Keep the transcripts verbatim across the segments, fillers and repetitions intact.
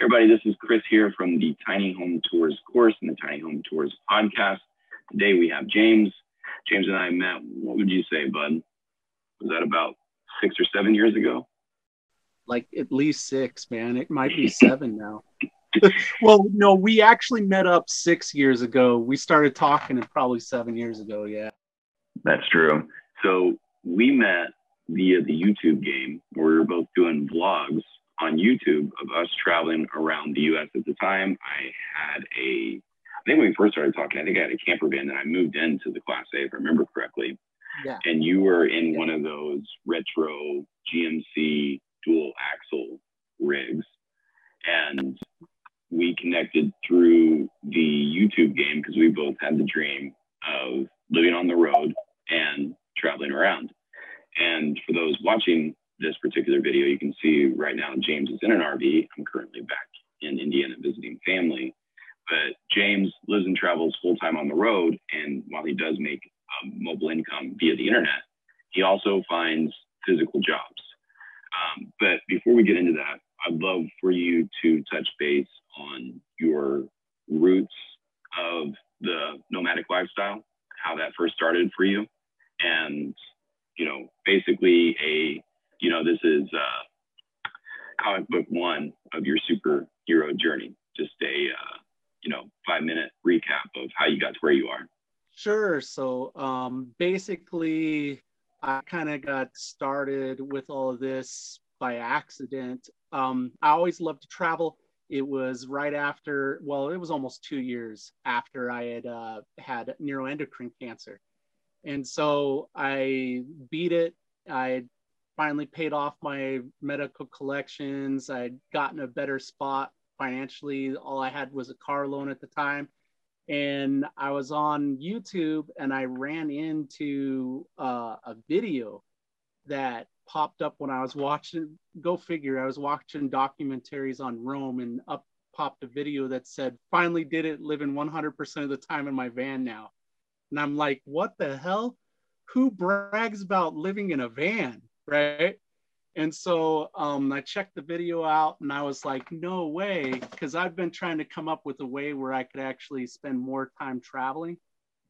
Everybody, this is Chris here from the Tiny Home Tours course and the Tiny Home Tours podcast. Today we have James. James and I met, what would you say, bud? Was that about six or seven years ago? Like at least six, man. It might be seven now. Well, no, we actually met up six years ago. We started talking probably seven years ago, yeah. That's true. So we met via the YouTube game where we were both doing vlogs on YouTube of us traveling around the U S. At the time, I had a, I think when we first started talking, I think I had a camper van and I moved into the Class A, if I remember correctly. Yeah. And you were in yeah. one of those retro G M C dual axle rigs. And we connected through the YouTube game because we both had the dream of living on the road and traveling around. And for those watching this particular video, you can see right now James is in an R V. I'm currently back in Indiana visiting family. But James lives and travels full-time on the road. And while he does make um, mobile income via the internet, he also finds physical jobs. Um, but before we get into that, I'd love for you to touch base on your roots of the nomadic lifestyle, how that first started for you. And, you know, basically a, you know, this is uh, comic book one of your superhero journey. Just a, uh, you know, five minute recap of how you got to where you are. Sure. So um, basically, I kind of got started with all of this by accident. Um, I always loved to travel. It was right after, well, it was almost two years after I had uh, had neuroendocrine cancer. And so I beat it. I finally paid off my medical collections. I'd gotten a better spot financially. All I had was a car loan at the time. And I was on YouTube and I ran into uh, a video that popped up when I was watching, go figure, I was watching documentaries on Rome, and up popped a video that said, finally did it, living one hundred percent of the time in my van now. And I'm like, what the hell? Who brags about living in a van, right? And so um, I checked the video out and I was like, no way, because I've been trying to come up with a way where I could actually spend more time traveling.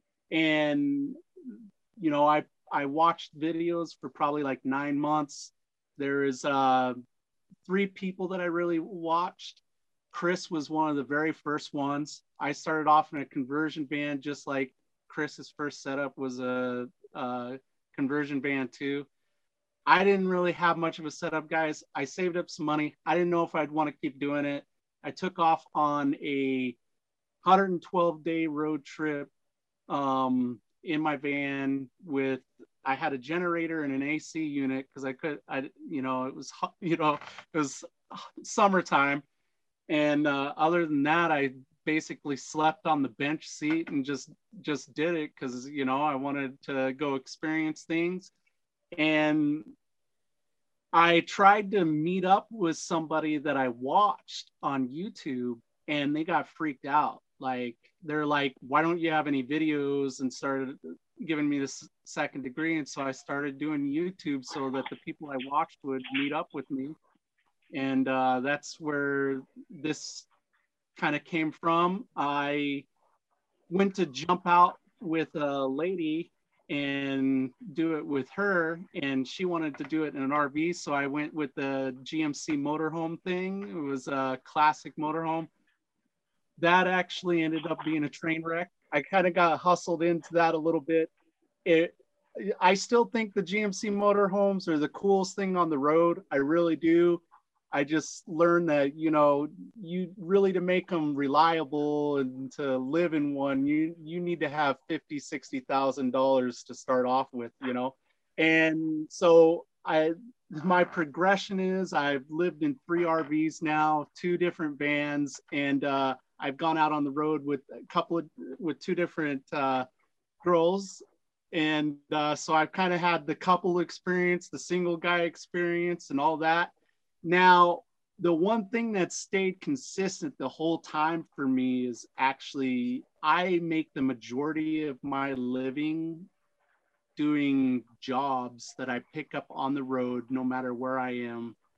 And, you know, I, I watched videos for probably like nine months. There is uh, three people that I really watched. Chris was one of the very first ones. I started off in a conversion van, just like Chris's first setup was a, a conversion van too. I didn't really have much of a setup, guys. I saved up some money. I didn't know if I'd want to keep doing it. I took off on a one hundred twelve day road trip um, in my van with, I had a generator and an A C unit because I could, I, you know, it was, you know, it was summertime. And uh, other than that, I basically slept on the bench seat and just, just did it because, you know, I wanted to go experience things. And I tried to meet up with somebody that I watched on YouTube and they got freaked out. Like, they're like, why don't you have any videos? And started giving me this second degree. And so I started doing YouTube so that the people I watched would meet up with me. And uh, that's where this kind of came from. I went to jump out with a lady and do it with her, and she wanted to do it in an R V, so I went with the G M C motorhome thing. It was a classic motorhome. That actually ended up being a train wreck. I kind of got hustled into that a little bit. It, I still think the G M C motorhomes are the coolest thing on the road. I really do. I just learned that, you know, you really, to make them reliable and to live in one, you you need to have fifty, sixty thousand dollars to start off with, you know. And so I, my progression is I've lived in three R Vs now, two different vans, and uh, I've gone out on the road with a couple of, with two different uh, girls. And uh, so I've kind of had the couple experience, the single guy experience and all that. Now, the one thing that stayed consistent the whole time for me is actually I make the majority of my living doing jobs that I pick up on the road, no matter where I am.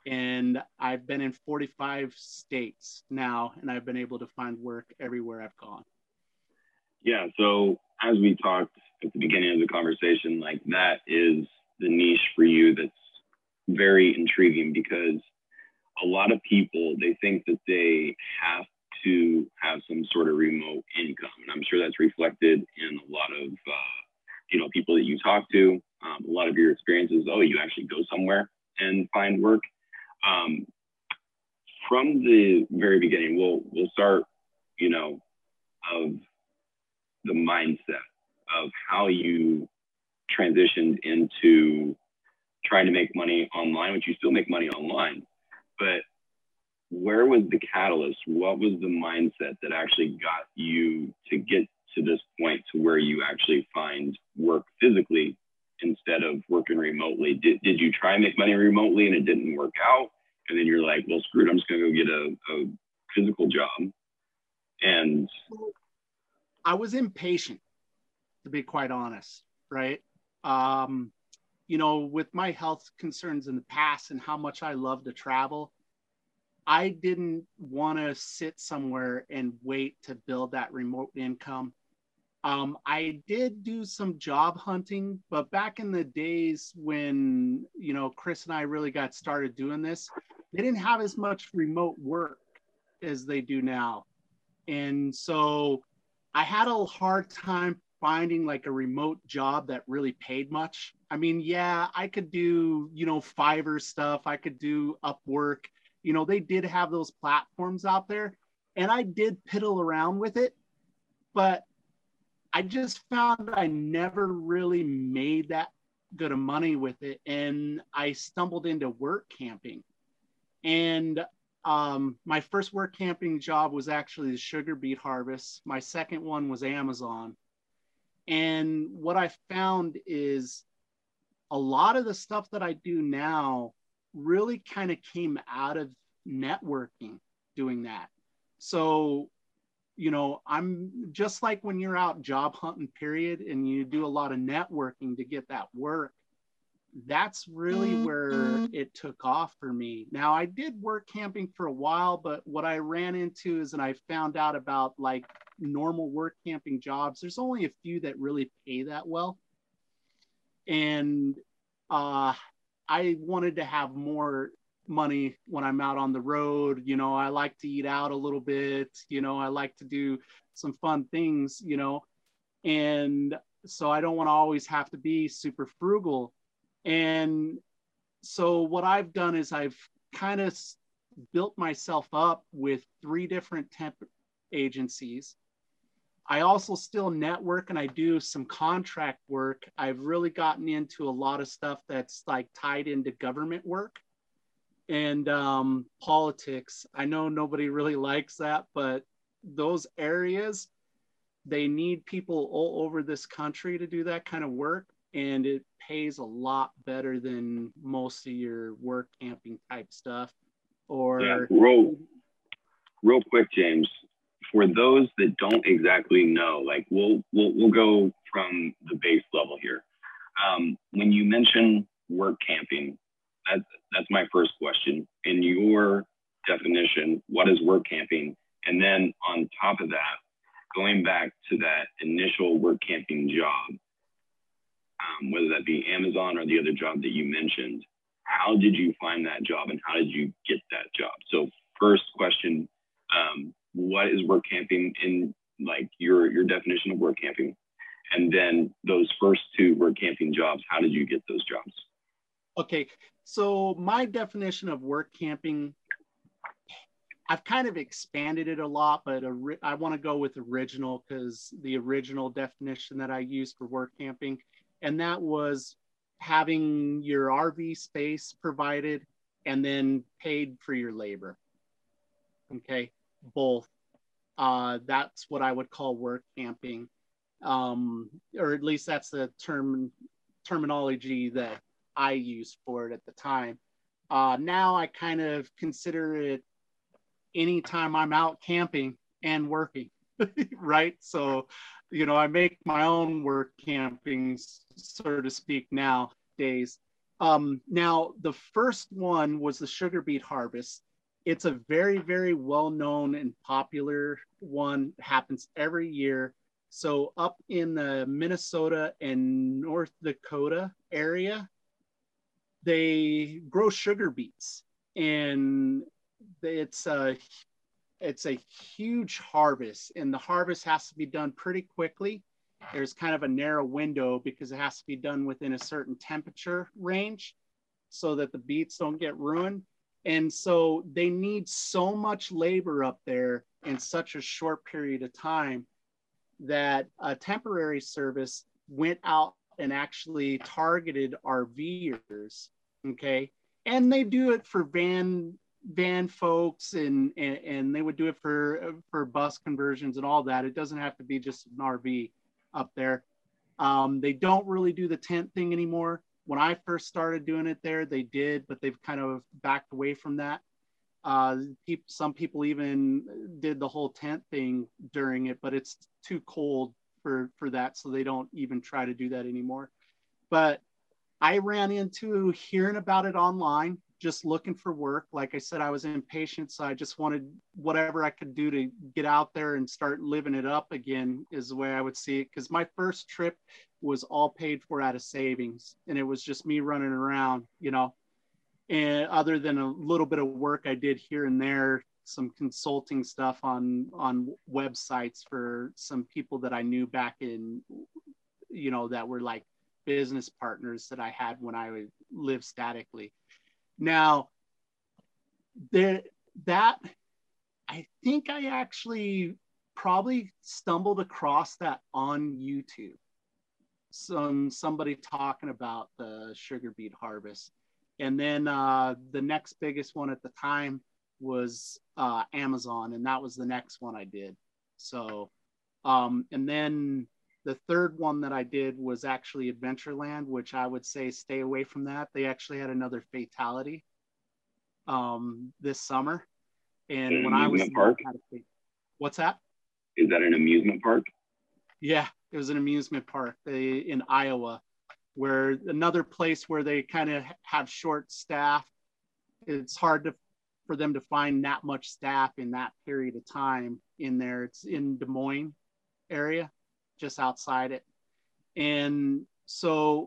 And I've been in forty-five states now, and I've been able to find work everywhere I've gone. Yeah. So as we talked at the beginning of the conversation, like that is the niche for you that's very intriguing, because a lot of people, they think that they have to have some sort of remote income. And I'm sure that's reflected in a lot of, uh, you know, people that you talk to. Um, a lot of your experiences, oh, you actually go somewhere and find work. Um, from the very beginning, we'll, we'll start, you know, of the mindset of how you transitioned into trying to make money online, which you still make money online, but where was the catalyst? What was the mindset that actually got you to get to this point to where you actually find work physically instead of working remotely? Did, did you try and make money remotely and it didn't work out? And then you're like, well, screw it, I'm just gonna go get a, a physical job. And I was impatient, to be quite honest, right? Um, you know, with my health concerns in the past and how much I love to travel, I didn't want to sit somewhere and wait to build that remote income. Um, I did do some job hunting, but back in the days when, you know, Chris and I really got started doing this, they didn't have as much remote work as they do now. And so I had a hard time finding like a remote job that really paid much. I mean, yeah, I could do, you know, Fiverr stuff. I could do Upwork. You know, they did have those platforms out there, and I did piddle around with it, but I just found I never really made that good of money with it. And I stumbled into work camping. And um, my first work camping job was actually the sugar beet harvest. My second one was Amazon. And what I found is a lot of the stuff that I do now really kind of came out of networking doing that. So, you know, I'm just like when you're out job hunting, period, and you do a lot of networking to get that work. That's really where it took off for me. Now, I did work camping for a while, but what I ran into is, and I found out about like normal work camping jobs, there's only a few that really pay that well. And uh, I wanted to have more money when I'm out on the road. You know, I like to eat out a little bit, you know, I like to do some fun things, you know, and so I don't want to always have to be super frugal. And so what I've done is I've kind of built myself up with three different temp agencies. I also still network and I do some contract work. I've really gotten into a lot of stuff that's like tied into government work and um, politics. I know nobody really likes that, but those areas, they need people all over this country to do that kind of work. And it pays a lot better than most of your work camping type stuff. Or yeah, real, real quick, James, for those that don't exactly know, like we'll we'll we'll go from the base level here. Um, when you mention work camping, that's that's my first question. In your definition, what is work camping? And then on top of that, going back to that initial work camping job, um, whether that be Amazon or the other job that you mentioned, how did you find that job and how did you get that job? So first question, um, what is work camping in like your, your definition of work camping? And then those first two work camping jobs, how did you get those jobs? Okay, so my definition of work camping, I've kind of expanded it a lot, but a, I want to go with original because the original definition that I used for work camping, and that was having your R V space provided and then paid for your labor. Okay, both. Uh, that's what I would call work camping, um, or at least that's the term terminology that I used for it at the time. Uh, now I kind of consider it anytime I'm out camping and working, right? So, you know, I make my own work camping, so to speak, nowadays. Um, now, the first one was the sugar beet harvest. It's a very, very well-known and popular one. It happens every year. So up in the Minnesota and North Dakota area, they grow sugar beets, and it's a it's a huge harvest, and the harvest has to be done pretty quickly. There's kind of a narrow window because it has to be done within a certain temperature range so that the beets don't get ruined. And so they need so much labor up there in such a short period of time that a temporary service went out and actually targeted RVers, okay? And they do it for van van folks, and, and and they would do it for for bus conversions and all that. It doesn't have to be just an R V up there. Um, they don't really do the tent thing anymore. When I first started doing it there, they did, but they've kind of backed away from that. Uh, people, some people even did the whole tent thing during it, but it's too cold for, for that, so they don't even try to do that anymore. But I ran into hearing about it online, just looking for work. Like I said, I was impatient, so I just wanted whatever I could do to get out there and start living it up again, is the way I would see it. Because my first trip was all paid for out of savings, and it was just me running around, you know. And other than a little bit of work I did here and there, some consulting stuff on on websites for some people that I knew back in, you know, that were like business partners that I had when I would live statically. Now, there, that, I think I actually probably stumbled across that on YouTube. Some somebody talking about the sugar beet harvest. And then uh, the next biggest one at the time was uh, Amazon, and that was the next one I did. So, um, and then the third one that I did was actually Adventureland, which I would say stay away from that. They actually had another fatality um, this summer. And an when I was park? There, what's that? Is that an amusement park? Yeah, it was an amusement park they, in Iowa, where another place where they kind of have short staff. It's hard to, for them to find that much staff in that period of time in there. It's in Des Moines area, just outside it. And so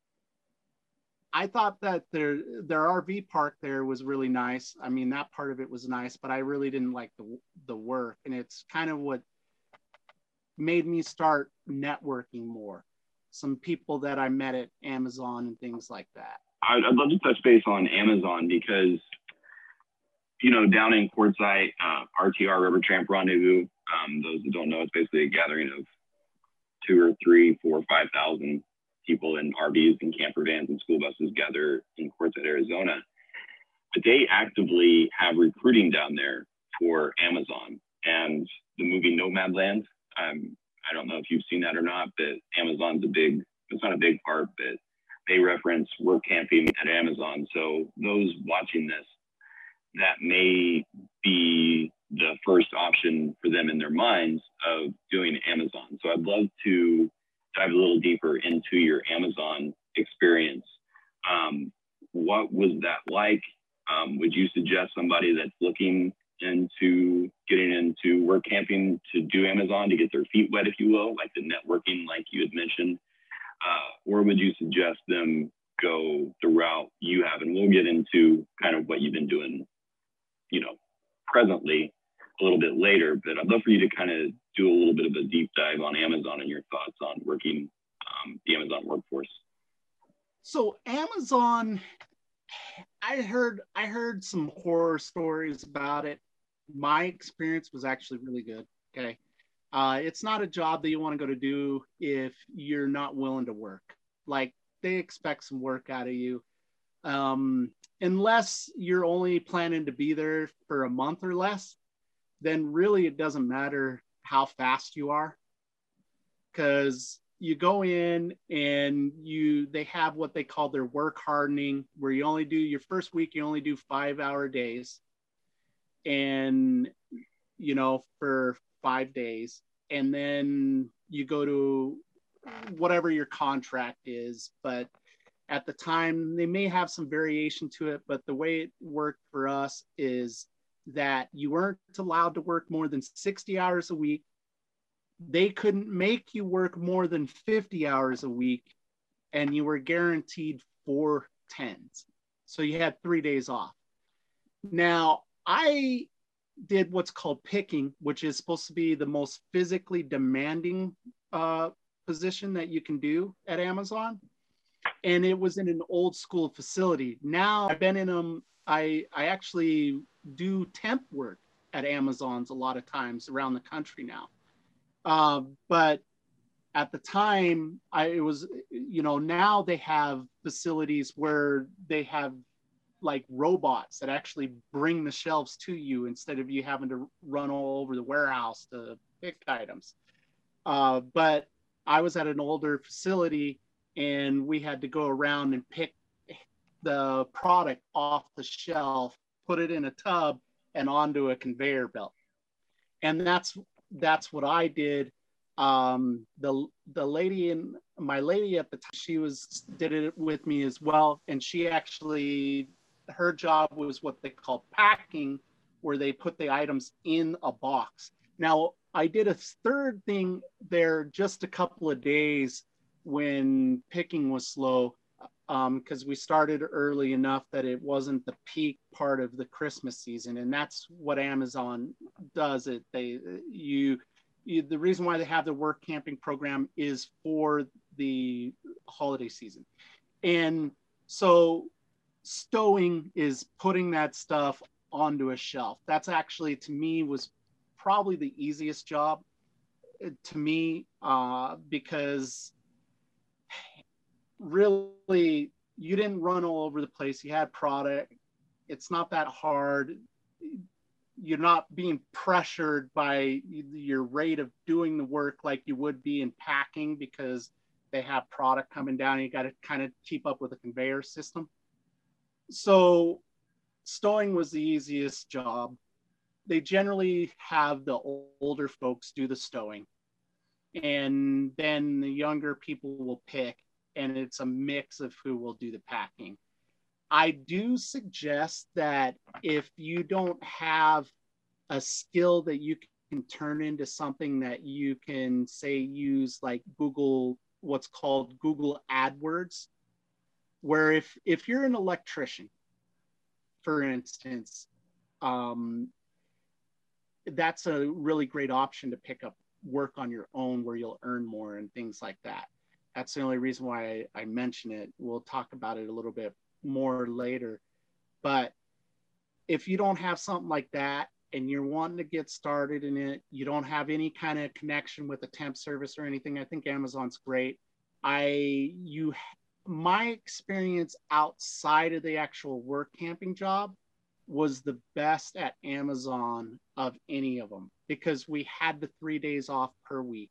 I thought that their their R V park there was really nice. I mean, that part of it was nice, but I really didn't like the the work. And it's kind of what made me start networking more. Some people that I met at Amazon and things like that. I'd, I'd love to touch base on Amazon because, you know, down in Quartzsite, uh, R T R River Tramp Rendezvous, um, those that don't know, it's basically a gathering of two or three, four, five thousand people in R Vs and camper vans and school buses gather in Quartzsite, Arizona. But they actively have recruiting down there for Amazon and the movie Nomadland. Um, I don't know if you've seen that or not, but Amazon's a big, it's not a big part, but they reference work camping at Amazon. So those watching this, that may be the first option for them in their minds of doing Amazon. So I'd love to dive a little deeper into your Amazon experience. Um, what was that like? Um, would you suggest somebody that's looking into getting into work camping to do Amazon to get their feet wet, if you will, like the networking, like you had mentioned? Uh, or would you suggest them go the route you have? And we'll get into kind of what you've been doing, you know, presently a little bit later, but I'd love for you to kind of do a little bit of a deep dive on Amazon and your thoughts on working um, the Amazon workforce. So Amazon, I heard, I heard some horror stories about it. My experience was actually really good. Okay. Uh, it's not a job that you want to go to do if you're not willing to work. Like, they expect some work out of you. Um, unless you're only planning to be there for a month or less, then really it doesn't matter how fast you are, because you go in and you they have what they call their work hardening, where you only do your first week, you only do five hour days, and you know, for five days, and then you go to whatever your contract is. But At the time, they may have some variation to it, but the way it worked for us is that you weren't allowed to work more than sixty hours a week. They couldn't make you work more than fifty hours a week, and you were guaranteed four tens. So you had three days off. Now, I did what's called picking, which is supposed to be the most physically demanding uh, position that you can do at Amazon. And it was in an old school facility. Now I've been in them. I, I actually do temp work at Amazon's a lot of times around the country now. Uh, but at the time, I, it was, you know, now they have facilities where they have like robots that actually bring the shelves to you instead of you having to run all over the warehouse to pick items. Uh, but I was at an older facility and we had to go around and pick the product off the shelf, put it in a tub and onto a conveyor belt. And that's, that's what I did. Um, the, the lady in my lady at the time, she was, did it with me as well. And she actually, her job was what they call packing, where they put the items in a box. Now, I did a third thing there just a couple of days when picking was slow, because um, we started early enough that it wasn't the peak part of the Christmas season. And that's what Amazon does. It they you, you the reason why they have the work camping program is for the holiday season. And so stowing is putting that stuff onto a shelf. That's actually, to me, was probably the easiest job to me, uh, because really you didn't run all over the place. You had product. It's not that hard. You're not being pressured by your rate of doing the work like you would be in packing, because they have product coming down and you got to kind of keep up with the conveyor system. So stowing was the easiest job. They generally have the older folks do the stowing, and then the younger people will pick, and it's a mix of who will do the packing. I do suggest that if you don't have a skill that you can turn into something that you can, say, use like Google, what's called Google AdWords, where if, if you're an electrician, for instance, um, that's a really great option to pick up work on your own where you'll earn more and things like that. That's the only reason why I, I mention it. We'll talk about it a little bit more later. But if you don't have something like that and you're wanting to get started in it, you don't have any kind of connection with a temp service or anything, I think Amazon's great. I, you, my experience outside of the actual work camping job was the best at Amazon of any of them, because we had the three days off per week.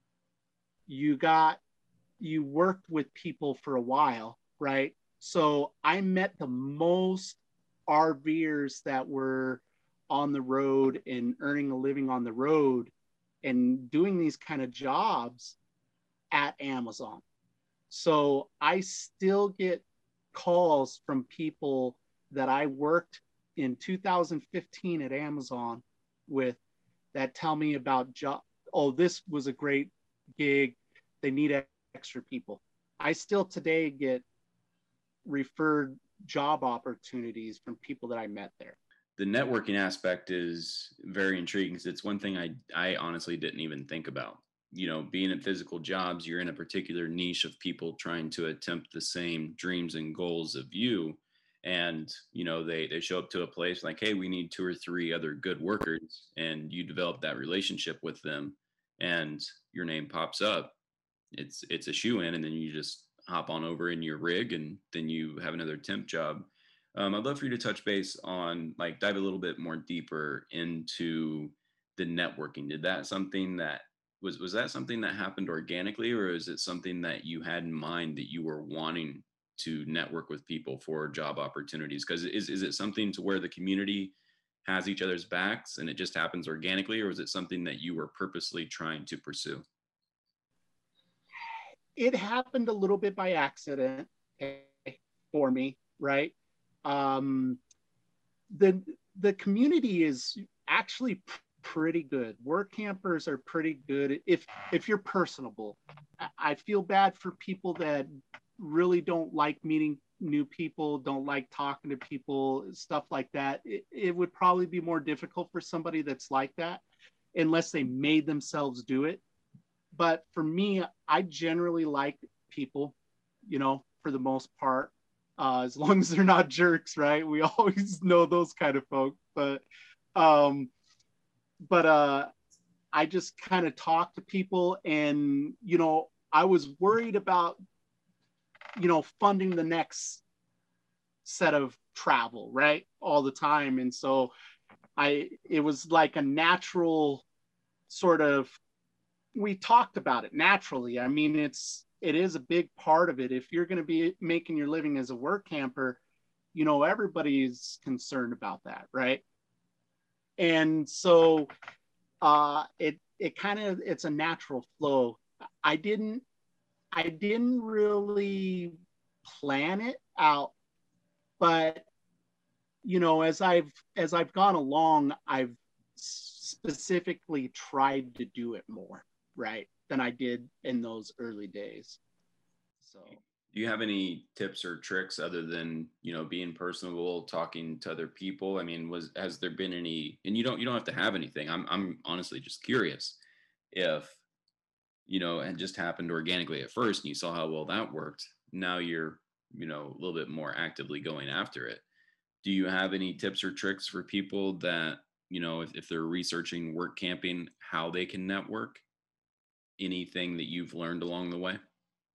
You got, you worked with people for a while, right? So I met the most RVers that were on the road and earning a living on the road and doing these kind of jobs at Amazon. So I still get calls from people that I worked in two thousand fifteen at Amazon with, that tell me about job. Oh, this was a great gig. They need extra people. I still today get referred job opportunities from people that I met there. The networking aspect is very intriguing, because it's one thing I, I honestly didn't even think about. You know, being in physical jobs, you're in a particular niche of people trying to attempt the same dreams and goals of you. And, you know, they, they show up to a place like, hey, we need two or three other good workers. And you develop that relationship with them and your name pops up. It's, it's a shoe in, and then you just hop on over in your rig, and then you have another temp job. Um, I'd love for you to touch base on, like, dive a little bit more deeper into the networking. Did that something that was, was that something that happened organically, or is it something that you had in mind that you were wanting to network with people for job opportunities? Because is, is it something to where the community has each other's backs and it just happens organically, or is it something that you were purposely trying to pursue? It happened a little bit by accident. for me, right? Um, the the community is actually p- pretty good. Work campers are pretty good if if you're personable. I, I feel bad for people that really don't like meeting new people, don't like talking to people, stuff like that. It, it would probably be more difficult for somebody that's like that unless they made themselves do it. But for me, I generally like people, you know, for the most part, uh, as long as they're not jerks, right? We always know those kind of folk. But, um, but uh, I just kind of talk to people, and you know, I was worried about, you know, funding the next set of travel, right, all the time, and so I, it was like a natural sort of, we talked about it naturally. I mean, it's it is a big part of it. If you're going to be making your living as a work camper, you know, everybody's concerned about that, right? And so uh, it it kind of, it's a natural flow. I didn't I didn't really plan it out, but you know, as I've as I've gone along, I've specifically tried to do it more, right, than I did in those early days. So, Do you have any tips or tricks other than, you know, being personable, talking to other people? I mean, was has there been any, and you don't you don't have to have anything. I'm I'm honestly just curious if, you know, it just happened organically at first and you saw how well that worked. Now you're, you know, a little bit more actively going after it. Do you have any tips or tricks for people that, you know, if, if they're researching work camping, how they can network? Anything that you've learned along the way?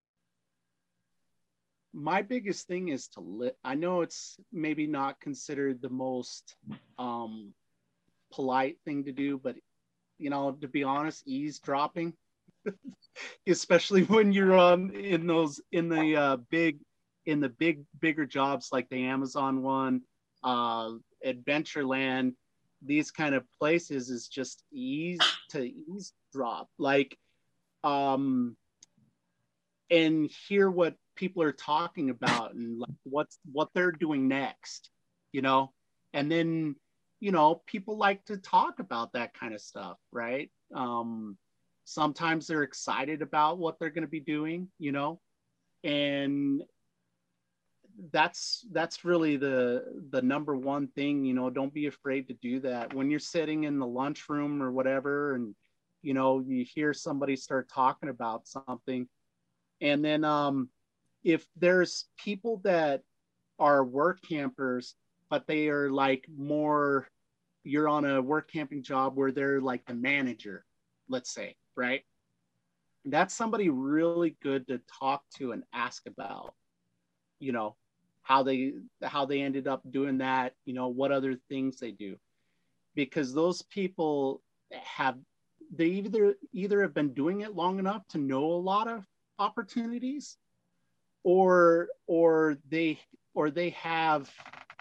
my biggest thing is to li- I know it's maybe not considered the most um, polite thing to do, but you know, to be honest, eavesdropping, especially when you're on in those in the uh, big in the big bigger jobs like the Amazon one, uh, Adventureland, these kind of places, is just ease to eavesdrop, like um, and hear what people are talking about and like what's what they're doing next, you know, and then you know, people like to talk about that kind of stuff, right? Um, sometimes they're excited about what they're going to be doing, you know, and that's that's really the the number one thing, you know. Don't be afraid to do that when you're sitting in the lunchroom or whatever, and you know, you hear somebody start talking about something, and then um, if there's people that are work campers, but they are like more, you're on a work camping job where they're like the manager, let's say, right? That's somebody really good to talk to and ask about, you know, how they how they ended up doing that, you know, what other things they do, because those people have, they either either have been doing it long enough to know a lot of opportunities, or or they or they have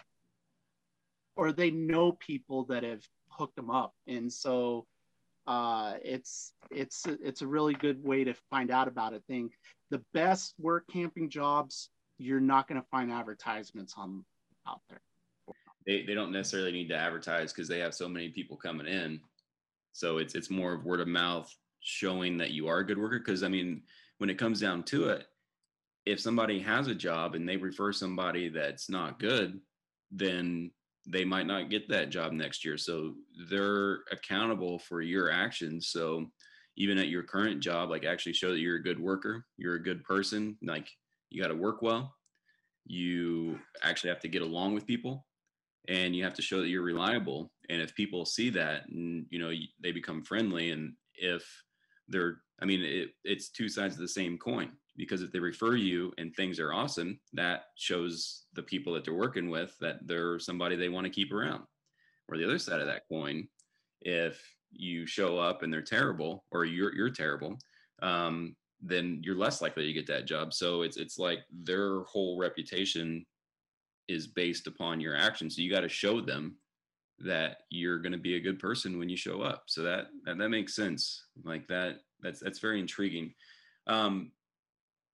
or they know people that have hooked them up, and so uh, it's it's it's a really good way to find out about a thing. The best work camping jobs, you're not going to find advertisements on out there. They they don't necessarily need to advertise because they have so many people coming in. So it's it's more of word of mouth showing that you are a good worker. Because I mean, when it comes down to it, if somebody has a job and they refer somebody that's not good, then they might not get that job next year. So they're accountable for your actions. So even at your current job, like actually show that you're a good worker, you're a good person, like you got to work well, you actually have to get along with people, and you have to show that you're reliable. And if people see that, and you know, they become friendly, and if they're, I mean, it, it's two sides of the same coin, because if they refer you and things are awesome, that shows the people that they're working with that they're somebody they want to keep around. Or the other side of that coin, if you show up and they're terrible, or you're you're terrible, um, then you're less likely to get that job. So it's it's like their whole reputation is based upon your actions. So you got to show them that you're going to be a good person when you show up. So that, that that makes sense. Like that that's that's very intriguing. Um,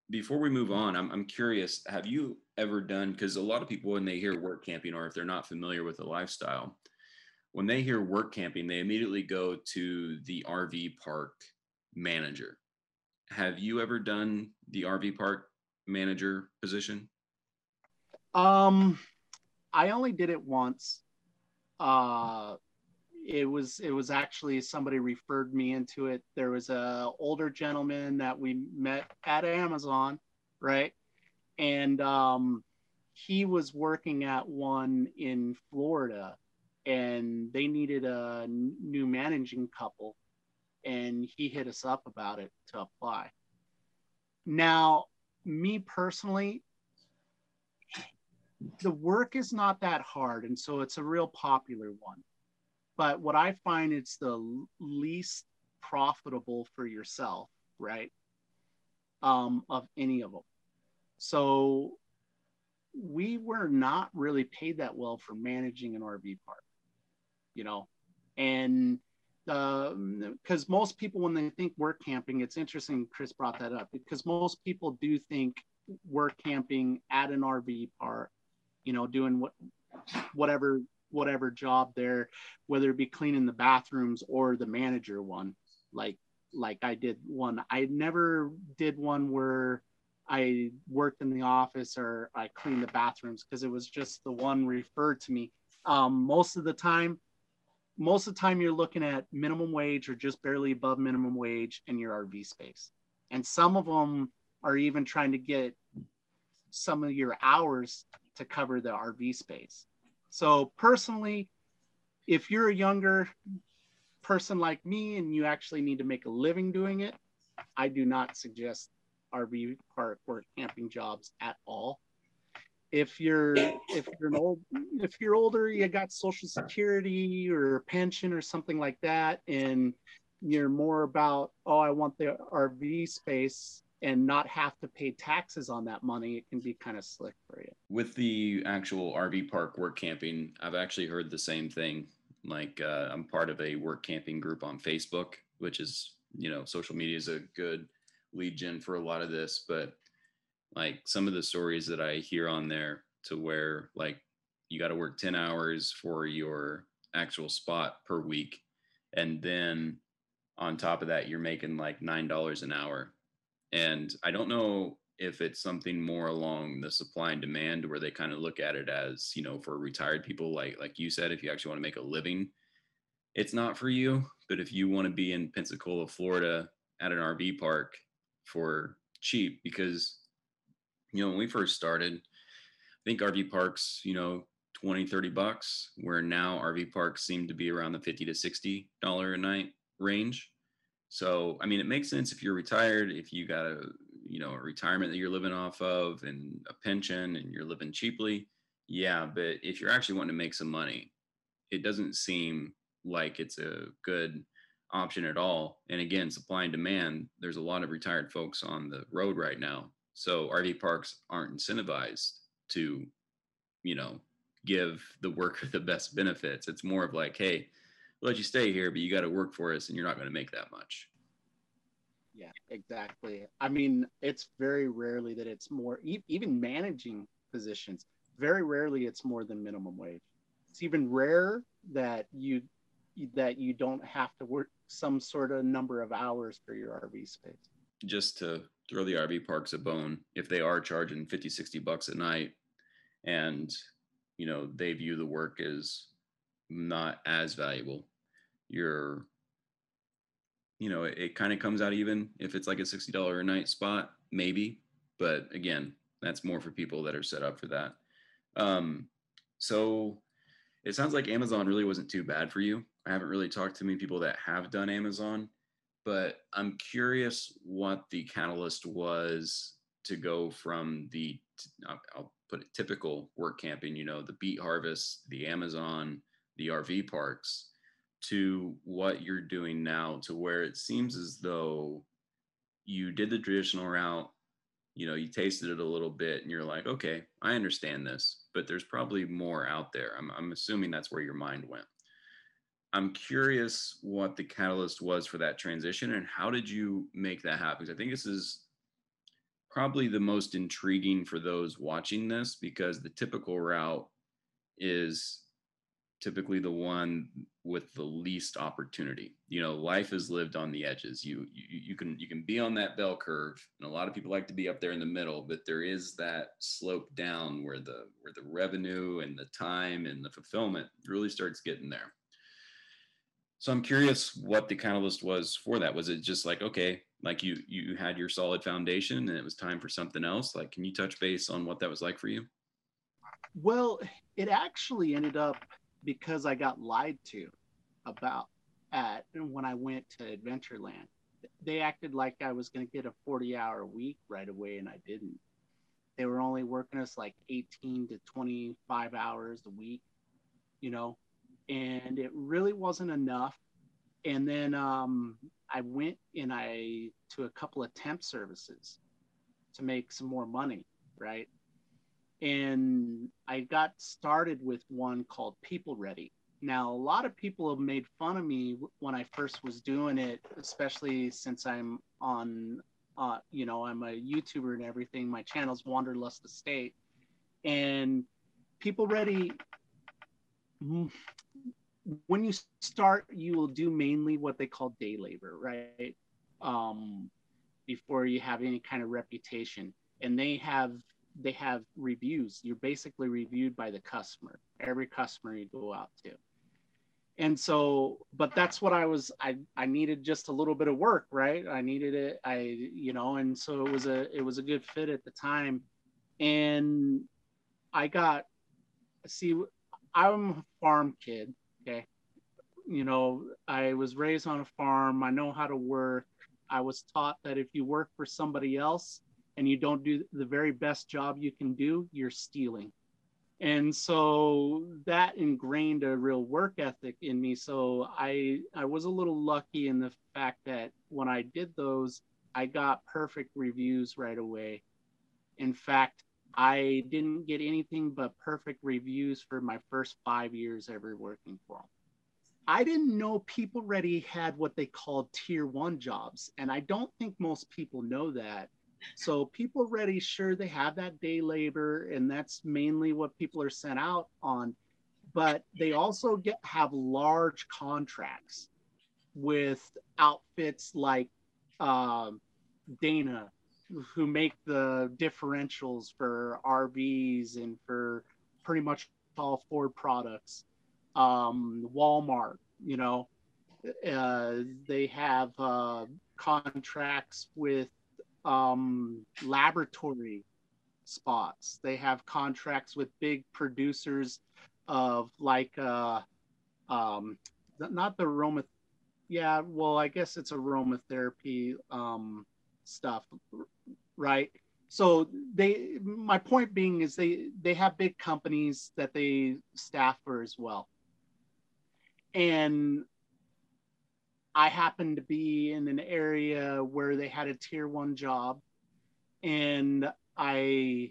before we move on, I'm, I'm curious, have you ever done, because a lot of people, when they hear work camping, or if they're not familiar with the lifestyle, when they hear work camping, they immediately go to the R V park manager. Have you ever done the R V park manager position? Um, I only did it once. Uh, it was it was actually somebody referred me into it. There was a older gentleman that we met at Amazon, right? And um, he was working at one in Florida, and they needed a new managing couple, and he hit us up about it to apply. Now, me personally, the work is not that hard, and so it's a real popular one. But what I find it's the least profitable for yourself, right? Um, of any of them. So we were not really paid that well for managing an R V park, you know, and because uh, most people, when they think work camping, it's interesting Chris brought that up, because most people do think work camping at an R V park, you know, doing what whatever whatever job there, whether it be cleaning the bathrooms or the manager one, like like I did one. I never did one where I worked in the office or I cleaned the bathrooms, because it was just the one referred to me. Um, most of the time, most of the time you're looking at minimum wage or just barely above minimum wage in your R V space. And some of them are even trying to get some of your hours to cover the R V space. So personally, if you're a younger person like me and you actually need to make a living doing it, I do not suggest R V park or camping jobs at all. If you're if you're an old if you're older, you got Social Security or a pension or something like that, and you're more about, oh, I want the R V space and not have to pay taxes on that money, it can be kind of slick for you. With the actual R V park work camping, I've actually heard the same thing. Like uh, I'm part of a work camping group on Facebook, which is, you know, social media is a good lead gen for a lot of this, but like some of the stories that I hear on there, to where like you got to work ten hours for your actual spot per week. And then on top of that, you're making like nine dollars an hour. And I don't know if it's something more along the supply and demand, where they kind of look at it as, you know, for retired people, like, like you said, if you actually want to make a living, it's not for you. But if you want to be in Pensacola, Florida at an R V park for cheap, because you know, when we first started, I think R V parks, you know, twenty, thirty bucks, where now R V parks seem to be around the fifty to sixty dollars a night range. So, I mean, it makes sense if you're retired, if you got a, you know, a retirement that you're living off of and a pension and you're living cheaply. Yeah. But if you're actually wanting to make some money, it doesn't seem like it's a good option at all. And again, supply and demand, there's a lot of retired folks on the road right now. So R V parks aren't incentivized to, you know, give the worker the best benefits. It's more of like, hey, we'll let you stay here, but you got to work for us and you're not going to make that much. Yeah, exactly. I mean, it's very rarely that it's more, even managing positions, very rarely it's more than minimum wage. It's even rare that you that you don't have to work some sort of number of hours for your R V space. Just to throw the R V parks a bone, if they are charging fifty, sixty bucks a night, and, you know, they view the work as not as valuable, you're, you know, it, it kind of comes out even if it's like a sixty dollars a night spot, maybe. But again, that's more for people that are set up for that. Um, so it sounds like Amazon really wasn't too bad for you. I haven't really talked to many people that have done Amazon, but I'm curious what the catalyst was to go from the, I'll put it, typical work camping, you know, the beet harvest, the Amazon, the R V parks, to what you're doing now, to where it seems as though you did the traditional route, you know, you tasted it a little bit and you're like, okay, I understand this, but there's probably more out there. I'm, I'm assuming that's where your mind went. I'm curious what the catalyst was for that transition, and how did you make that happen? Because I think this is probably the most intriguing for those watching this, because the typical route is typically the one with the least opportunity. You know, life is lived on the edges. You, you you can you can be on that bell curve, and a lot of people like to be up there in the middle, but there is that slope down where the where the revenue and the time and the fulfillment really starts getting there. So I'm curious what the catalyst was for that. Was it just like, okay, like you you had your solid foundation and it was time for something else? Like, can you touch base on what that was like for you? Well, it actually ended up because I got lied to about at when I went to Adventureland. They acted like I was going to get a forty hour week right away, and I didn't. They were only working us like eighteen to twenty-five hours a week, you know, and it really wasn't enough. And then um, I went and I to a couple of temp services to make some more money, right? And I got started with one called People Ready. Now, a lot of people have made fun of me when I first was doing it, especially since I'm on, uh, you know, I'm a YouTuber and everything. My channel's Wanderlust Estate. And People Ready, when you start, you will do mainly what they call day labor, right? Um, before you have any kind of reputation. And they have they have reviews. You're basically reviewed by the customer, every customer you go out to. And so, but that's what I was, I, I needed just a little bit of work, right? I needed it. I, you know, and so it was a, it was a good fit at the time. And I got, see, I'm a farm kid. Okay. You know, I was raised on a farm. I know how to work. I was taught that if you work for somebody else and you don't do the very best job you can do, you're stealing. And so that ingrained a real work ethic in me. So I I was a little lucky in the fact that when I did those, I got perfect reviews right away. In fact, I didn't get anything but perfect reviews for my first five years ever working for them. I didn't know People Ready had what they called tier one jobs. And I don't think most people know that. So People Ready, sure, they have that day labor, and that's mainly what people are sent out on. But they also get have large contracts with outfits like um, Dana, who make the differentials for R Vs and for pretty much all Ford products. Um, Walmart, you know, uh, they have uh, contracts with um, laboratory spots. They have contracts with big producers of like, uh, um, not the aroma. Yeah, well, I guess it's aromatherapy um, stuff, right? So they, my point being is they they have big companies that they staff for as well. And I happened to be in an area where they had a tier one job, and I,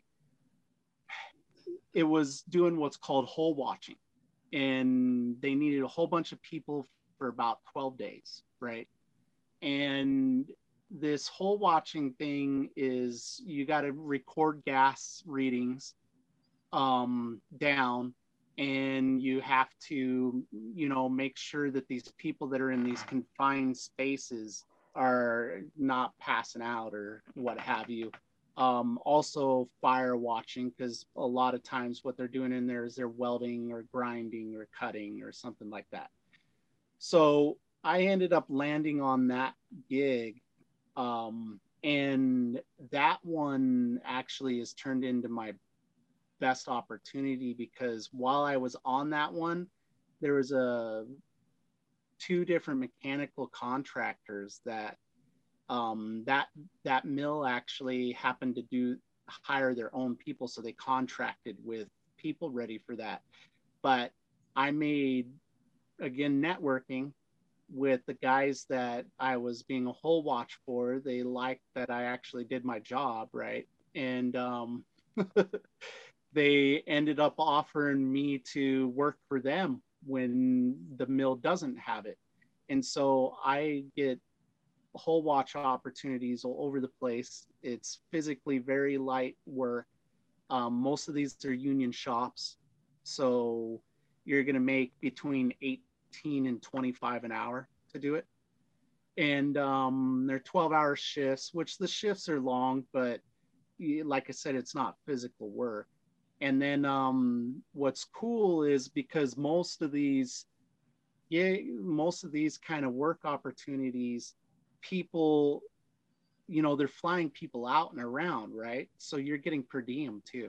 it was doing what's called hole watching, and they needed a whole bunch of people for about twelve days, right? And this hole watching thing is you got to record gas readings um, down, and you have to, you know, make sure that these people that are in these confined spaces are not passing out or what have you. Um, also fire watching, because a lot of times what they're doing in there is they're welding or grinding or cutting or something like that. So I ended up landing on that gig. Um, and that one actually has turned into my best opportunity, because while I was on that one, there was a two different mechanical contractors that um, that that mill actually happened to do hire their own people, so they contracted with People Ready for that. But I made, again, networking with the guys that I was being a hole watch for. They liked that I actually did my job, right? And um, they ended up offering me to work for them when the mill doesn't have it. And so I get whole watch opportunities all over the place. It's physically very light work. Um, most of these are union shops, so you're going to make between eighteen and twenty-five an hour to do it. And um, they're twelve hour shifts, which the shifts are long, but like I said, it's not physical work. And then um, what's cool is because most of these, yeah, most of these kind of work opportunities, people, you know, they're flying people out and around, right? So you're getting per diem too.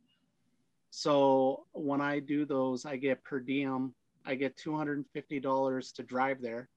So when I do those, I get per diem. I get two hundred fifty dollars to drive there,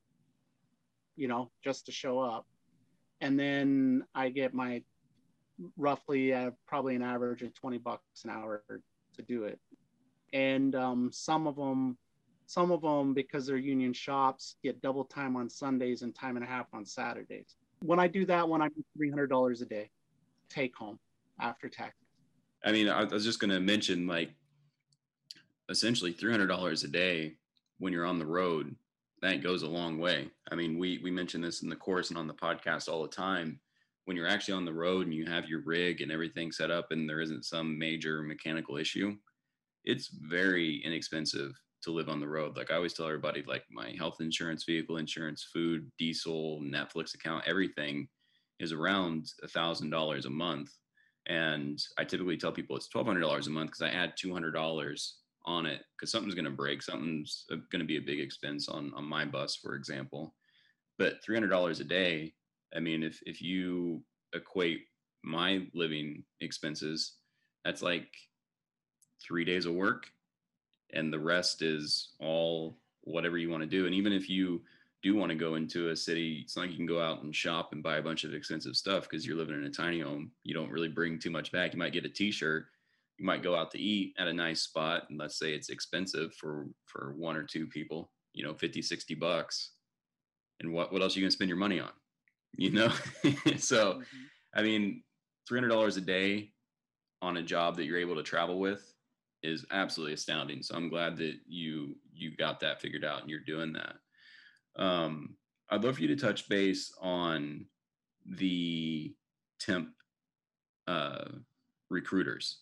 you know, just to show up. And then I get my roughly uh, probably an average of twenty bucks an hour to do it. And um, some of them, some of them, because they're union shops, get double time on Sundays and time and a half on Saturdays. When I do that one, I'm three hundred dollars a day take home after tax. I mean, I was just going to mention, like, essentially three hundred dollars a day when you're on the road, that goes a long way. I mean, we we mention this in the course and on the podcast all the time. When you're actually on the road and you have your rig and everything set up and there isn't some major mechanical issue, it's very inexpensive to live on the road. Like I always tell everybody, like my health insurance, vehicle insurance, food, diesel, Netflix account, everything is around a thousand dollars a month. And I typically tell people it's twelve hundred dollars a month because I add two hundred dollars on it because something's going to break. Something's going to be a big expense on, on my bus, for example. But three hundred dollars a day, I mean, if, if you equate my living expenses, that's like three days of work and the rest is all whatever you want to do. And even if you do want to go into a city, it's not like you can go out and shop and buy a bunch of expensive stuff because you're living in a tiny home. You don't really bring too much back. You might get a t-shirt. You might go out to eat at a nice spot. And let's say it's expensive for, for one or two people, you know, fifty, sixty bucks. And what, what else are you going to spend your money on? You know? So, mm-hmm. I mean, three hundred dollars a day on a job that you're able to travel with is absolutely astounding. So I'm glad that you, you got that figured out and you're doing that. Um, I'd love for you to touch base on the temp uh, recruiters.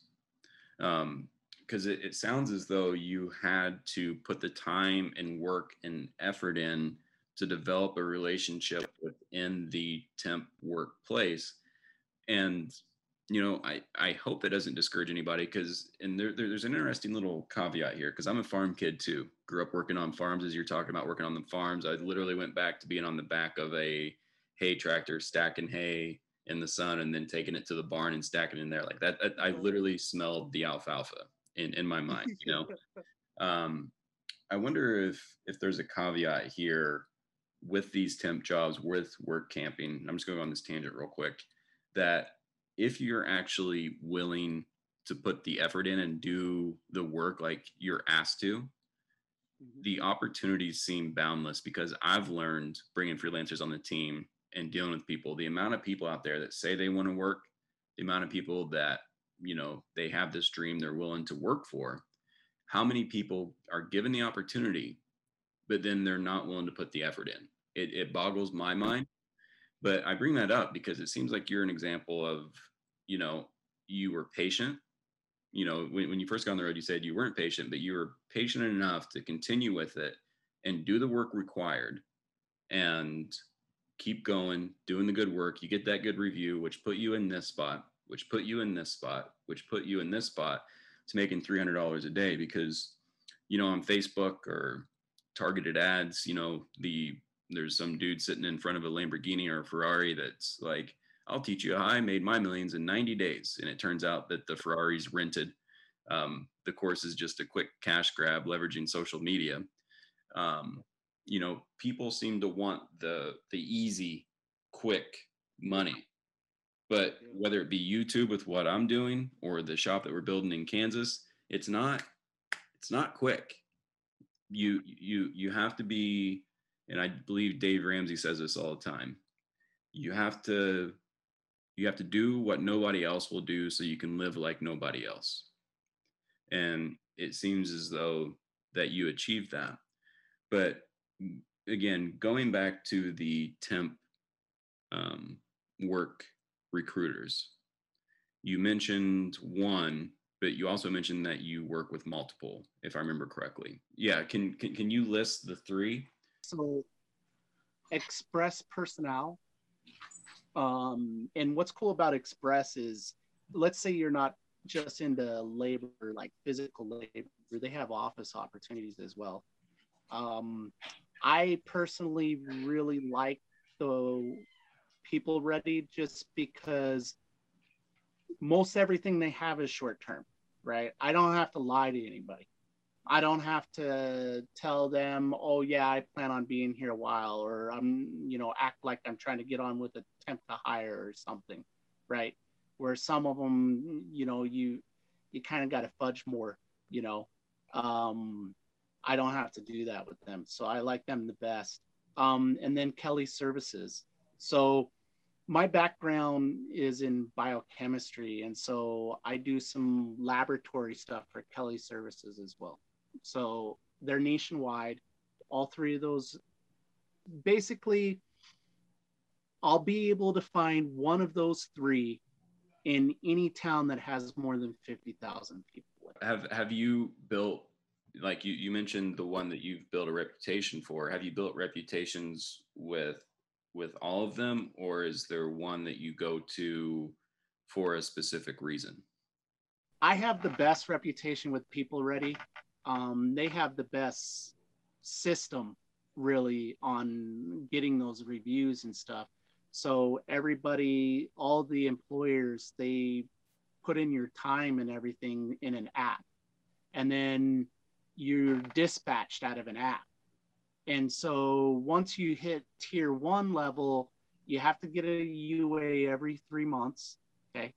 Um, because it, it sounds as though you had to put the time and work and effort in to develop a relationship within the temp workplace. And, you know, I, I hope that doesn't discourage anybody because, and there, there, there's an interesting little caveat here because I'm a farm kid too. Grew up working on farms as you're talking about working on the farms. I literally went back to being on the back of a hay tractor, stacking hay in the sun and then taking it to the barn and stacking it in there like that. that I literally smelled the alfalfa in, in my mind, you know? um, I wonder if, if there's a caveat here with these temp jobs, with work camping. I'm just going on this tangent real quick, that if you're actually willing to put the effort in and do the work like you're asked to, mm-hmm. the opportunities seem boundless because I've learned bringing freelancers on the team and dealing with people, the amount of people out there that say they want to work, the amount of people that, you know, they have this dream they're willing to work for, how many people are given the opportunity, but then they're not willing to put the effort in. It, it boggles my mind. But I bring that up because it seems like you're an example of, you know, you were patient. You know, when, when you first got on the road, you said you weren't patient, but you were patient enough to continue with it and do the work required and keep going, doing the good work. You get that good review, which put you in this spot, which put you in this spot, which put you in this spot to making three hundred dollars a day because, you know, on Facebook or targeted ads, you know, the there's some dude sitting in front of a Lamborghini or a Ferrari that's like, I'll teach you how I made my millions in ninety days. And it turns out that the Ferrari's rented. Um, the course is just a quick cash grab, leveraging social media. Um, you know, people seem to want the the easy, quick money. But whether it be YouTube with what I'm doing or the shop that we're building in Kansas, it's not it's not quick. You you you have to be, and I believe Dave Ramsey says this all the time. You have to you have to do what nobody else will do so you can live like nobody else. And it seems as though that you achieved that. But again, going back to the temp um, work recruiters. You mentioned one, but you also mentioned that you work with multiple, if I remember correctly. Yeah, can can, can you list the three? So Express Personnel. Um, and what's cool about Express is, let's say you're not just into labor, like physical labor, they have office opportunities as well. Um, I personally really like the People Ready just because most everything they have is short term, right? I don't have to lie to anybody. I don't have to tell them, oh yeah, I plan on being here a while, or I'm, you know, act like I'm trying to get on with a temp to hire or something, right? Where some of them, you know, you you kind of got to fudge more, you know. Um, I don't have to do that with them, so I like them the best. Um, and then Kelly Services. So my background is in biochemistry, and so I do some laboratory stuff for Kelly Services as well. So they're nationwide. All three of those, basically, I'll be able to find one of those three in any town that has more than fifty thousand people. Have have you built, like you, you mentioned the one that you've built a reputation for? Have you built reputations with with all of them, or is there one that you go to for a specific reason? I have the best reputation with People Ready. Um, they have the best system really on getting those reviews and stuff. So everybody, all the employers, they put in your time and everything in an app, and then you're dispatched out of an app. And so once you hit tier one level, you have to get a U A every three months. Okay.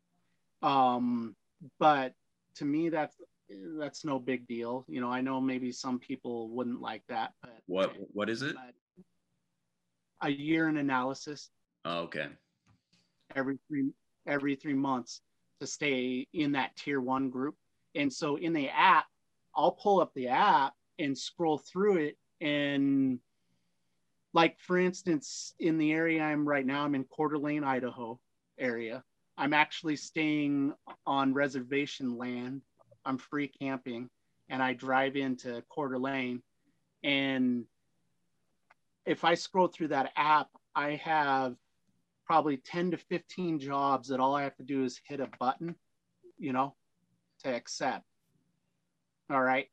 Um, but to me, that's that's no big deal. You know, I know maybe some people wouldn't like that, but What what is it? A urine analysis. Oh, okay. Every three every three months to stay in that tier one group. And so in the app, I'll pull up the app and scroll through it. And like, for instance, in the area I'm right now, I'm in Coeur d'Alene, Idaho area. I'm actually staying on reservation land. I'm free camping, and I drive into Coeur d'Alene. And if I scroll through that app, I have probably ten to fifteen jobs that all I have to do is hit a button, you know, to accept. All right.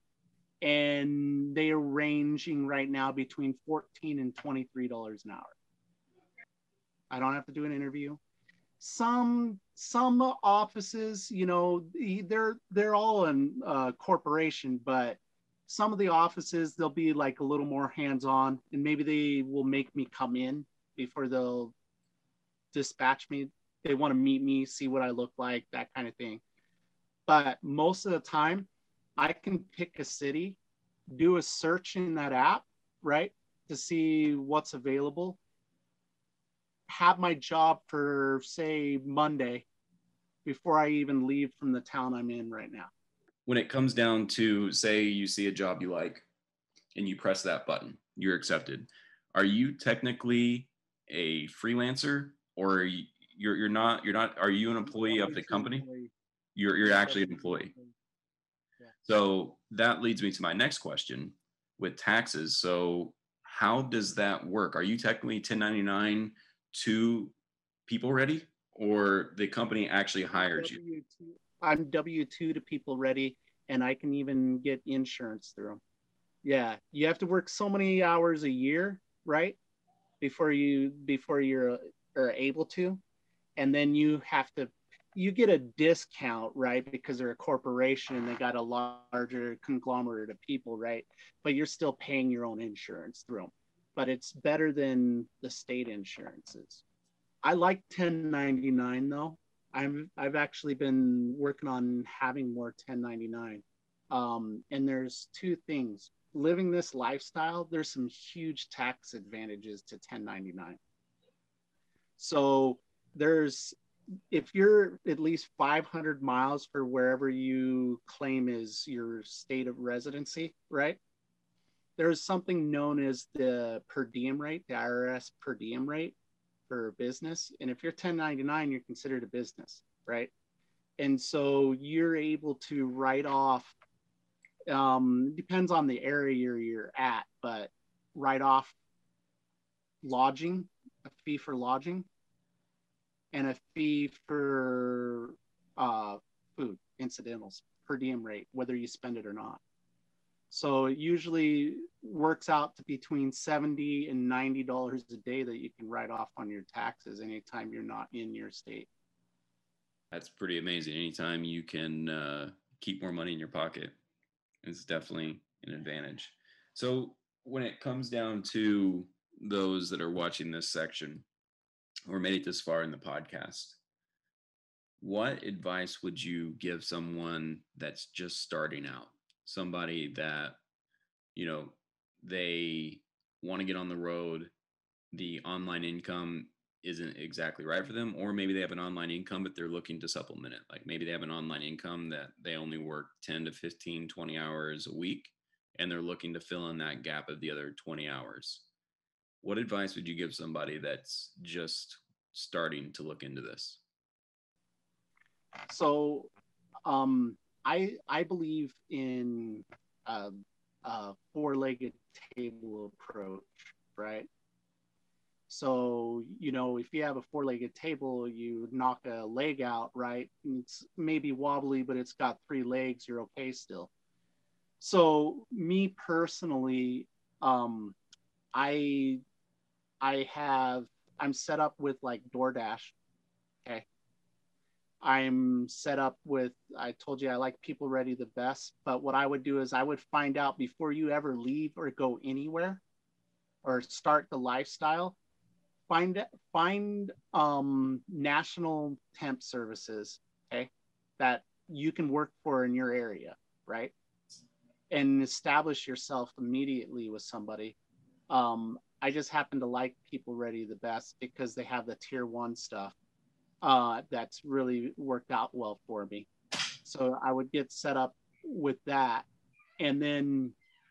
And they are ranging right now between fourteen and twenty-three dollars an hour. I don't have to do an interview. Some some offices, you know, they're they're all in uh, corporation, but some of the offices, they'll be like a little more hands-on, and maybe they will make me come in before they'll dispatch me. They want to meet me, see what I look like, that kind of thing. But most of the time, I can pick a city, do a search in that app, right, to see what's available, have my job for, say, Monday before I even leave from the town I'm in right now. When it comes down to, say, you see a job you like and you press that button, you're accepted. Are you technically a freelancer, or are you, you're you're not you're not are you an employee of the company? You're you're actually an employee. So that leads me to my next question with taxes. So how does that work? Are you technically ten ninety-nine to People Ready, or the company actually hires you? I'm W two to People Ready, and I can even get insurance through them. Yeah, you have to work so many hours a year, right? Before you before you're are able to, and then you have to you get a discount, right? Because they're a corporation and they got a larger conglomerate of people, right? But you're still paying your own insurance through them. But it's better than the state insurances. I like ten ninety-nine though. I'm I've actually been working on having more ten ninety-nine. Um, and there's two things. Living this lifestyle, there's some huge tax advantages to ten ninety-nine. So there's, if you're at least five hundred miles for wherever you claim is your state of residency, right? There's something known as the per diem rate, the I R S per diem rate for a business. And if you're ten ninety-nine, you're considered a business, right? And so you're able to write off, um, depends on the area you're at, but write off lodging, a fee for lodging, and a fee for uh, food, incidentals, per diem rate, whether you spend it or not. So it usually works out to between seventy and ninety dollars a day that you can write off on your taxes anytime you're not in your state. That's pretty amazing. Anytime you can uh, keep more money in your pocket, it's definitely an advantage. So when it comes down to those that are watching this section or made it this far in the podcast, what advice would you give someone that's just starting out? Somebody that, you know, they want to get on the road, the online income isn't exactly right for them, or maybe they have an online income, but they're looking to supplement it. Like maybe they have an online income that they only work ten to fifteen, twenty hours a week, and they're looking to fill in that gap of the other twenty hours. What advice would you give somebody that's just starting to look into this? So um, I I believe in a, a four-legged table approach, right? So, you know, if you have a four-legged table, you knock a leg out, right? And it's maybe wobbly, but it's got three legs, you're okay still. So me personally, um, I I have I'm set up with like DoorDash. Okay. I'm set up with, I told you I like People Ready the best, but what I would do is I would find out before you ever leave or go anywhere or start the lifestyle, find find um, national temp services, okay, that you can work for in your area, right? And establish yourself immediately with somebody. Um, I just happen to like People Ready the best because they have the tier one stuff. Uh, that's really worked out well for me. So I would get set up with that. And then,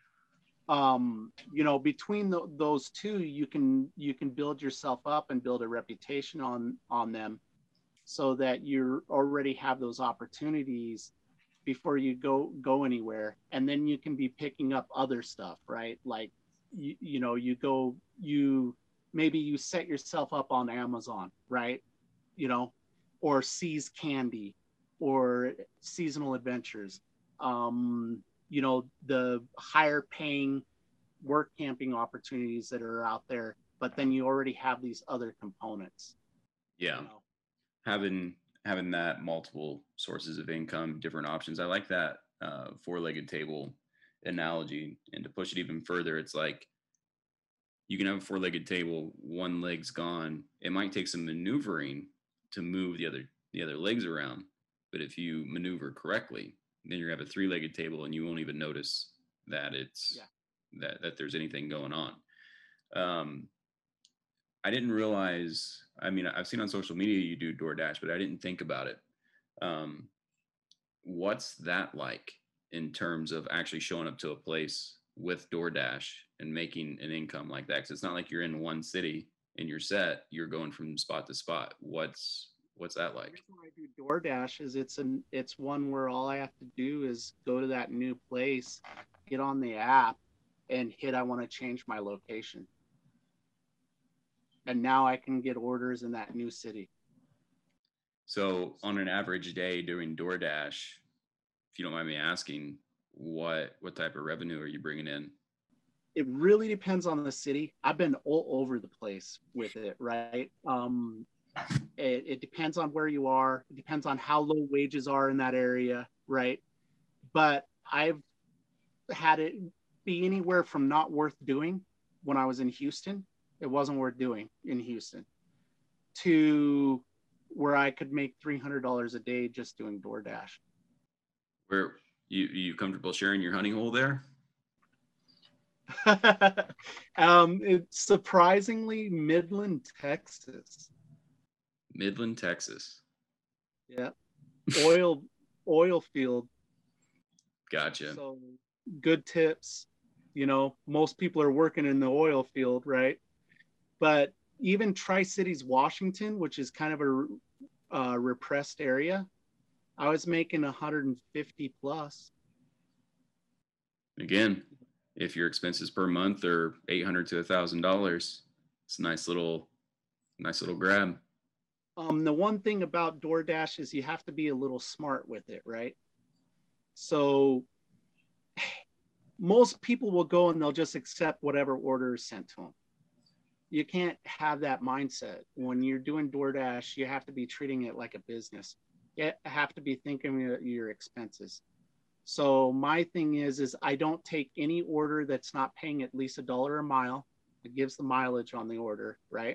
um, you know, between the, those two, you can, you can build yourself up and build a reputation on, on them so that you already have those opportunities before you go, go anywhere. And then you can be picking up other stuff, right? Like, you, you know, you go, you, maybe you set yourself up on Amazon, right? You know, or Seas Candy or Seasonal Adventures, um, you know, the higher paying work camping opportunities that are out there, but then you already have these other components. Yeah. You know? Having, having that multiple sources of income, different options. I like that uh, four-legged table analogy. And to push it even further, it's like, you can have a four-legged table, one leg's gone. It might take some maneuvering to move the other the other legs around, but if you maneuver correctly, then you have a three-legged table and you won't even notice that it's yeah. that that there's anything going on. Um, I didn't realize. I mean, I've seen on social media you do DoorDash, but I didn't think about it. Um, what's that like in terms of actually showing up to a place with DoorDash and making an income like that? Because it's not like you're in one city and you're set. You're going from spot to spot. What's what's that like? The reason why I do DoorDash is it's an it's one where all I have to do is go to that new place, get on the app, and hit I want to change my location. And now I can get orders in that new city. So on an average day doing DoorDash, if you don't mind me asking, what what type of revenue are you bringing in? It really depends on the city. I've been all over the place with it, right? Um, it, it depends on where you are. It depends on how low wages are in that area, right? But I've had it be anywhere from not worth doing when I was in Houston. It wasn't worth doing in Houston, to where I could make three hundred dollars a day just doing DoorDash. Where you you comfortable sharing your honey hole there? um, it's surprisingly Midland, Texas. Midland, Texas. Yeah, oil oil field. Gotcha. So good tips. You know, most people are working in the oil field, right? But even Tri-Cities, Washington, which is kind of a uh, repressed area, I was making one hundred fifty plus. Again, if your expenses per month are eight hundred to a thousand dollars, it's a nice little, nice little grab. Um, the one thing about DoorDash is you have to be a little smart with it, right? So most people will go and they'll just accept whatever order is sent to them. You can't have that mindset. When you're doing DoorDash, you have to be treating it like a business. You have to be thinking of your expenses. So my thing is, is I don't take any order that's not paying at least a dollar a mile. It gives the mileage on the order, right?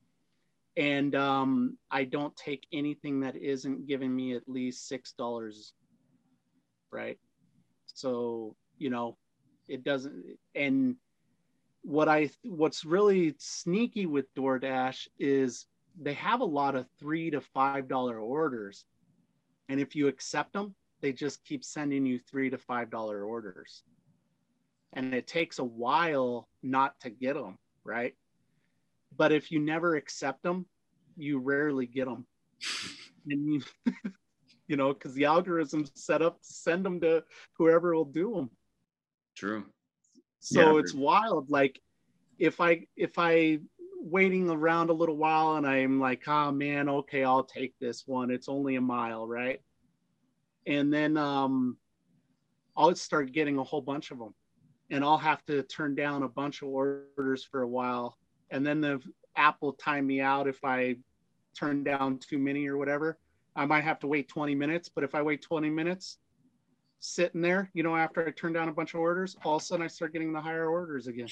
And um, I don't take anything that isn't giving me at least six dollars, right? So, you know, it doesn't, and what I, what's really sneaky with DoorDash is they have a lot of three to five dollar orders. And if you accept them, they just keep sending you three to five dollar orders. And it takes a while not to get them, right? But if you never accept them, you rarely get them. And you, you know, because the algorithm's set up to send them to whoever will do them. True. So Yeah. It's wild. Like if I if I waiting around a little while and I'm like, oh man, okay, I'll take this one. It's only a mile, right? And then um, I'll start getting a whole bunch of them, and I'll have to turn down a bunch of orders for a while, and then the app will time me out if I turn down too many or whatever. I might have to wait twenty minutes, but if I wait twenty minutes sitting there, you know, after I turn down a bunch of orders, all of a sudden I start getting the higher orders again.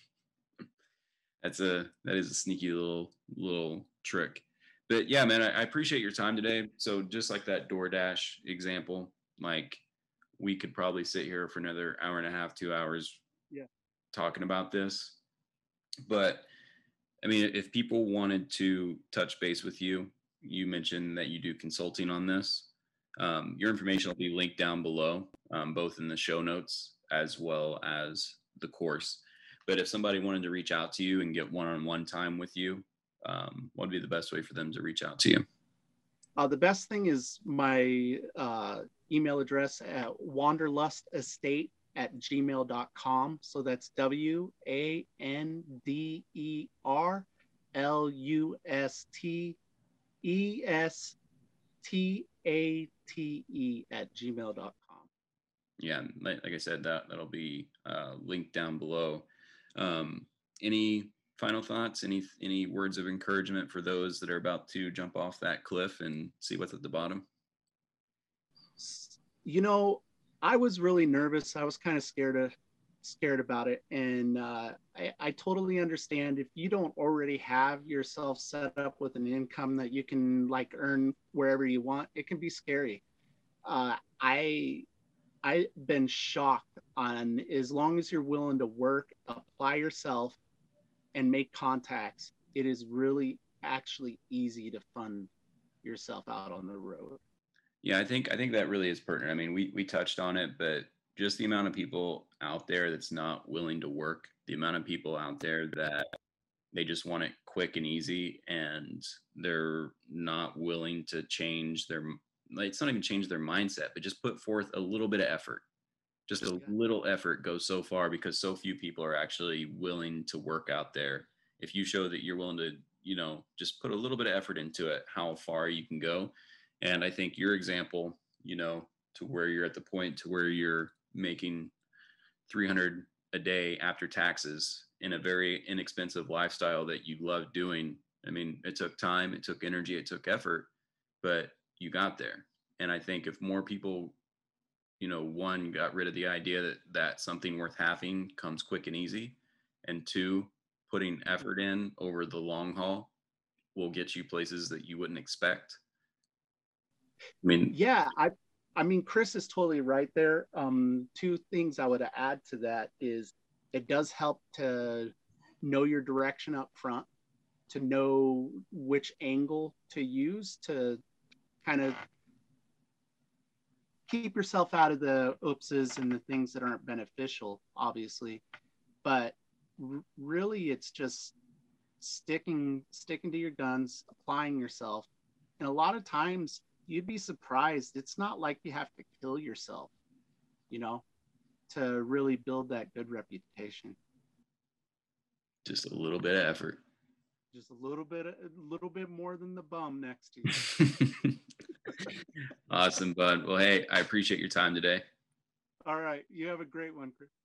That's a, that is a sneaky little, little trick. But yeah, man, I, I appreciate your time today. So just like that DoorDash example, like we could probably sit here for another hour and a half, two hours yeah. talking about this. But I mean, if people wanted to touch base with you, you mentioned that you do consulting on this. Um, your information will be linked down below, um, both in the show notes as well as the course. But if somebody wanted to reach out to you and get one-on-one time with you, um, what would be the best way for them to reach out to you? Uh, the best thing is my uh, email address at wanderlustestate at gmail dot com. So that's W A N D E R L U S T E S T A T E at gmail dot com. Yeah, like, like I said, that, that'll be uh, linked down below. Um, any final thoughts, any any words of encouragement for those that are about to jump off that cliff and see what's at the bottom? You know, I was really nervous. I was kind of scared of scared about it. And uh, I, I totally understand if you don't already have yourself set up with an income that you can like earn wherever you want, it can be scary. Uh, I I've been shocked on, as long as you're willing to work, apply yourself, and make contacts, it is really actually easy to fund yourself out on the road. Yeah, I think I think that really is pertinent. I mean, we we touched on it, but just the amount of people out there that's not willing to work, the amount of people out there that they just want it quick and easy, and they're not willing to change their, like, it's not even change their mindset, but just put forth a little bit of effort. Just a little effort goes so far, because so few people are actually willing to work out there. If you show that you're willing to, you know, just put a little bit of effort into it, how far you can go. And I think your example, you know, to where you're at the point to where you're making three hundred a day after taxes in a very inexpensive lifestyle that you love doing. I mean, it took time, it took energy, it took effort, but you got there. And I think if more people, you know, one, got rid of the idea that that something worth having comes quick and easy, and two, putting effort in over the long haul will get you places that you wouldn't expect. I mean, yeah, I, I mean, Chris is totally right there. Um, two things I would add to that is it does help to know your direction up front, to know which angle to use to kind of keep yourself out of the oopses and the things that aren't beneficial, obviously. But r- really, it's just sticking sticking to your guns, applying yourself. And a lot of times you'd be surprised. It's not like you have to kill yourself, you know, to really build that good reputation. Just a little bit of effort. Just a little bit, a little bit more than the bum next to you. Awesome, bud. Well, hey, I appreciate your time today. All right. You have a great one, Chris.